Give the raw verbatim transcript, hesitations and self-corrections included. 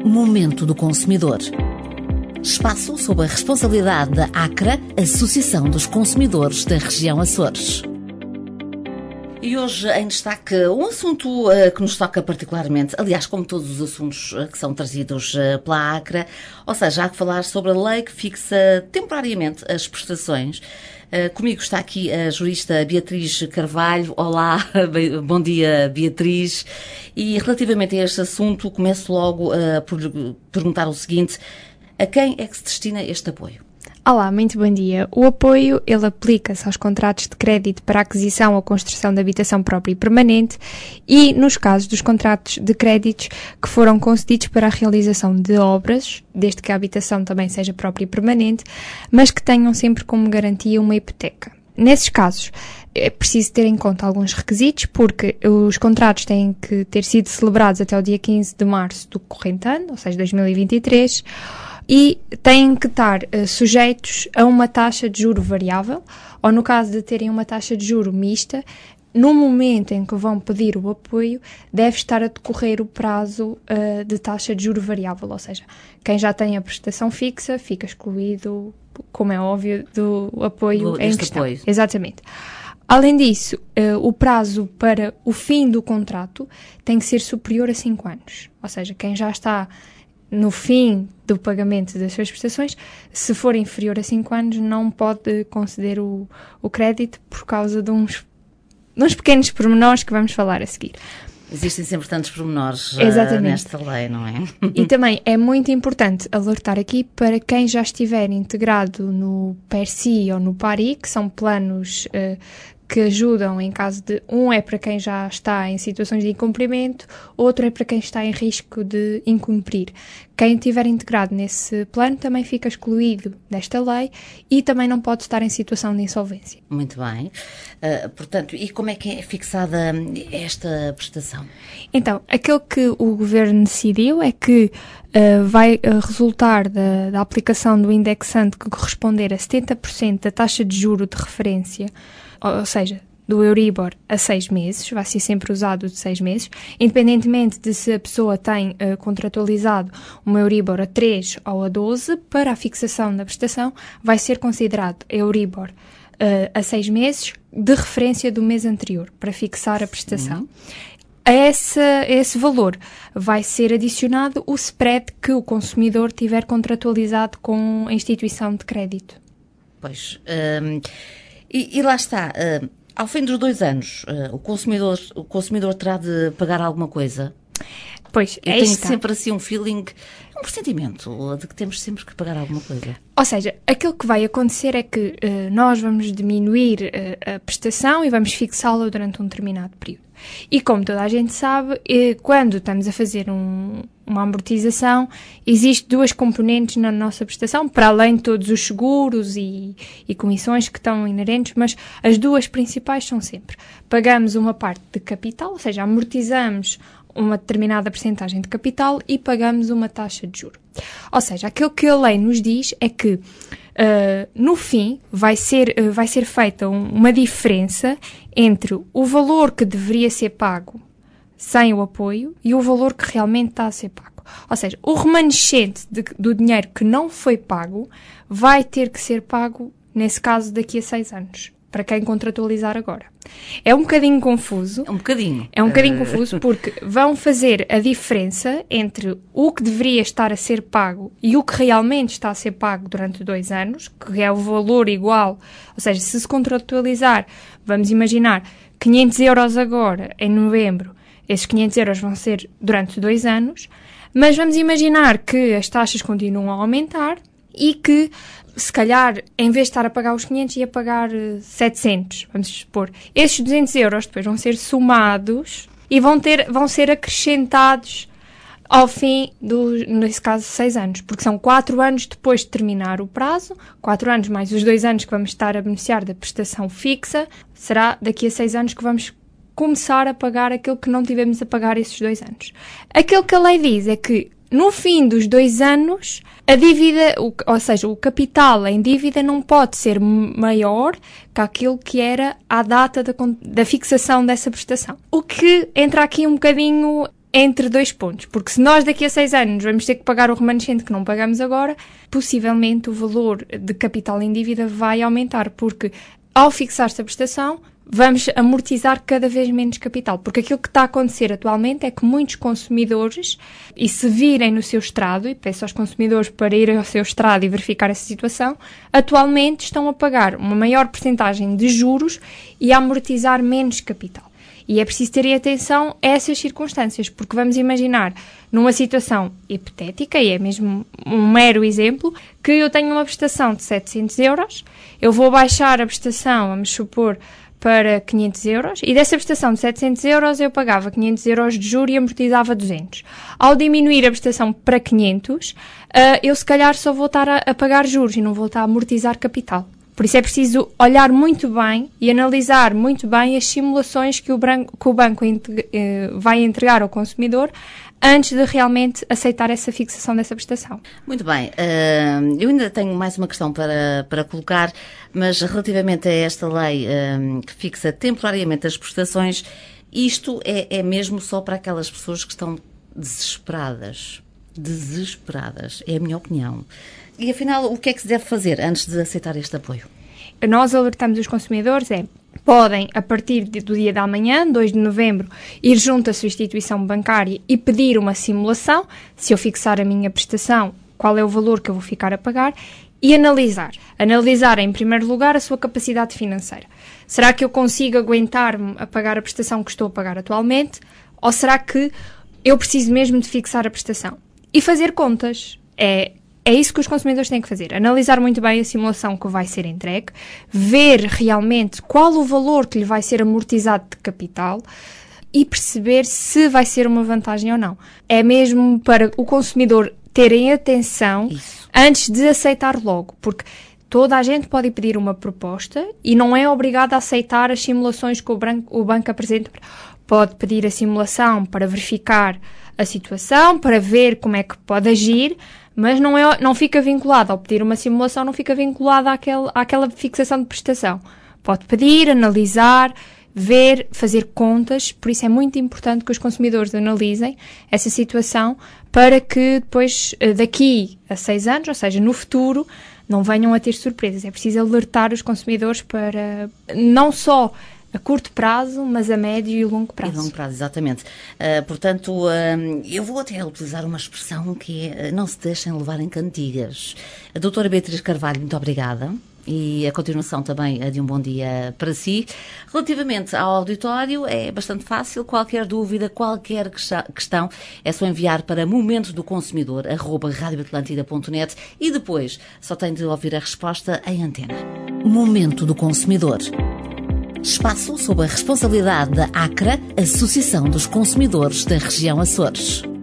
Momento do Consumidor. Espaço sob a responsabilidade da ACRA, Associação dos Consumidores da Região Açores. E hoje em destaque um assunto uh, que nos toca particularmente, aliás, como todos os assuntos uh, que são trazidos uh, pela ACRA, ou seja, há que falar sobre a lei que fixa temporariamente as prestações. Uh, comigo está aqui a jurista Beatriz Carvalho. Olá, bom dia, Beatriz. E relativamente a este assunto, começo logo uh, por perguntar o seguinte: a quem é que se destina este apoio? Olá, muito bom dia. O apoio, ele aplica-se aos contratos de crédito para aquisição ou construção de habitação própria e permanente e nos casos dos contratos de créditos que foram concedidos para a realização de obras, desde que a habitação também seja própria e permanente, mas que tenham sempre como garantia uma hipoteca. Nesses casos, é preciso ter em conta alguns requisitos, porque os contratos têm que ter sido celebrados até o dia quinze de março do corrente ano, ou seja, dois mil e vinte e três, e têm que estar uh, sujeitos a uma taxa de juro variável, ou no caso de terem uma taxa de juro mista, no momento em que vão pedir o apoio, deve estar a decorrer o prazo uh, de taxa de juro variável, ou seja, quem já tem a prestação fixa fica excluído, como é óbvio, do apoio do, em questão. Apoio. Exatamente. Além disso, uh, o prazo para o fim do contrato tem que ser superior a cinco anos, ou seja, quem já está no fim do pagamento das suas prestações, se for inferior a cinco anos, não pode conceder o, o crédito por causa de uns, de uns pequenos pormenores que vamos falar a seguir. Existem sempre tantos pormenores uh, nesta lei, não é? E também é muito importante alertar aqui para quem já estiver integrado no PERSI ou no PARI, que são planos uh, que ajudam em caso de... Um é para quem já está em situações de incumprimento, outro é para quem está em risco de incumprir. Quem estiver integrado nesse plano também fica excluído desta lei e também não pode estar em situação de insolvência. Muito bem. Uh, portanto, e como é que é fixada esta prestação? Então, aquilo que o Governo decidiu é que uh, vai uh, resultar da, da aplicação do indexante que corresponder a setenta por cento da taxa de juro de referência, ou seja, do Euribor a seis meses, vai ser sempre usado de seis meses, independentemente de se a pessoa tem uh, contratualizado uma Euribor a três ou a doze, para a fixação da prestação vai ser considerado Euribor uh, a seis meses de referência do mês anterior, para fixar a prestação. Sim. A esse, a esse valor vai ser adicionado o spread que o consumidor tiver contratualizado com a instituição de crédito. Pois... Um... E, e lá está, uh, ao fim dos dois anos, uh, o, consumidor, o consumidor terá de pagar alguma coisa? Pois, eu tenho está. sempre assim um feeling, um pressentimento de que temos sempre que pagar alguma coisa. Ou seja, aquilo que vai acontecer é que uh, nós vamos diminuir uh, a prestação e vamos fixá-la durante um determinado período. E como toda a gente sabe, eh, quando estamos a fazer um, uma amortização, existem duas componentes na nossa prestação, para além de todos os seguros e, e comissões que estão inerentes, mas as duas principais são sempre: pagamos uma parte de capital, ou seja, amortizamos uma determinada percentagem de capital e pagamos uma taxa de juro. Ou seja, aquilo que a lei nos diz é que Uh, no fim, vai ser, uh, vai ser feita um, uma diferença entre o valor que deveria ser pago sem o apoio e o valor que realmente está a ser pago. Ou seja, o remanescente de, do dinheiro que não foi pago vai ter que ser pago, nesse caso, daqui a seis anos, para quem contratualizar agora. É um bocadinho confuso. É um bocadinho. É um bocadinho uh... confuso porque vão fazer a diferença entre o que deveria estar a ser pago e o que realmente está a ser pago durante dois anos, que é o valor igual. Ou seja, se se contratualizar, vamos imaginar, quinhentos euros agora, em novembro, esses quinhentos euros vão ser durante dois anos, mas vamos imaginar que as taxas continuam a aumentar e que, se calhar, em vez de estar a pagar os quinhentos, ia pagar setecentos, vamos supor. Esses duzentos euros depois vão ser somados e vão, ter, vão ser acrescentados ao fim, do, nesse caso, seis anos. Porque são quatro anos depois de terminar o prazo, quatro anos mais os dois anos que vamos estar a beneficiar da prestação fixa, será daqui a seis anos que vamos começar a pagar aquilo que não tivemos a pagar esses dois anos. Aquilo que a lei diz é que, no fim dos dois anos, a dívida, ou seja, o capital em dívida não pode ser maior que aquilo que era à data da, da fixação dessa prestação. O que entra aqui um bocadinho entre dois pontos, porque se nós daqui a seis anos vamos ter que pagar o remanescente que não pagamos agora, possivelmente o valor de capital em dívida vai aumentar, porque ao fixar-se a prestação, vamos amortizar cada vez menos capital, porque aquilo que está a acontecer atualmente é que muitos consumidores, e se virem no seu estrado, e peço aos consumidores para ir ao seu estrado e verificar essa situação, atualmente estão a pagar uma maior percentagem de juros e a amortizar menos capital. E é preciso terem atenção a essas circunstâncias, porque vamos imaginar, numa situação hipotética, e é mesmo um mero exemplo, que eu tenho uma prestação de setecentos euros, eu vou baixar a prestação, vamos supor, para quinhentos euros, e dessa prestação de setecentos euros eu pagava quinhentos euros de juros e amortizava duzentos. Ao diminuir a prestação para quinhentos, uh, eu se calhar só vou estar a, a pagar juros e não vou estar a amortizar capital. Por isso é preciso olhar muito bem e analisar muito bem as simulações que o, branco, que o banco integ- uh, vai entregar ao consumidor antes de realmente aceitar essa fixação dessa prestação. Muito bem. Uh, eu ainda tenho mais uma questão para, para colocar, mas relativamente a esta lei uh, que fixa temporariamente as prestações, isto é, é mesmo só para aquelas pessoas que estão desesperadas. Desesperadas, é a minha opinião. E afinal, o que é que se deve fazer antes de aceitar este apoio? Nós alertamos os consumidores, é, podem, a partir do dia de amanhã, dois de novembro, ir junto à sua instituição bancária e pedir uma simulação, se eu fixar a minha prestação, qual é o valor que eu vou ficar a pagar, e analisar. Analisar, em primeiro lugar, a sua capacidade financeira. Será que eu consigo aguentar-me a pagar a prestação que estou a pagar atualmente? Ou será que eu preciso mesmo de fixar a prestação? E fazer contas. É... É isso que os consumidores têm que fazer. Analisar muito bem a simulação que vai ser entregue, ver realmente qual o valor que lhe vai ser amortizado de capital e perceber se vai ser uma vantagem ou não. É mesmo para o consumidor terem atenção isso. Antes de aceitar logo, porque toda a gente pode pedir uma proposta e não é obrigado a aceitar as simulações que o banco, o banco apresenta. Pode pedir a simulação para verificar a situação, para ver como é que pode agir, mas não, é, não fica vinculado, ao pedir uma simulação, não fica vinculado àquele, àquela fixação de prestação. Pode pedir, analisar, ver, fazer contas, por isso é muito importante que os consumidores analisem essa situação para que depois, daqui a seis anos, ou seja, no futuro, não venham a ter surpresas. É preciso alertar os consumidores para não só a curto prazo, mas a médio e longo prazo. E longo prazo, exatamente. Uh, portanto, uh, eu vou até utilizar uma expressão que é uh, não se deixem levar em cantigas. A doutora Beatriz Carvalho, muito obrigada. E a continuação também é de um bom dia para si. Relativamente ao auditório, é bastante fácil. Qualquer dúvida, qualquer questão, é só enviar para momento do consumidor arroba rádio atlântida ponto net e depois só tem de ouvir a resposta em antena. Momento do Consumidor. Espaço sob a responsabilidade da ACRA, Associação dos Consumidores da Região Açores.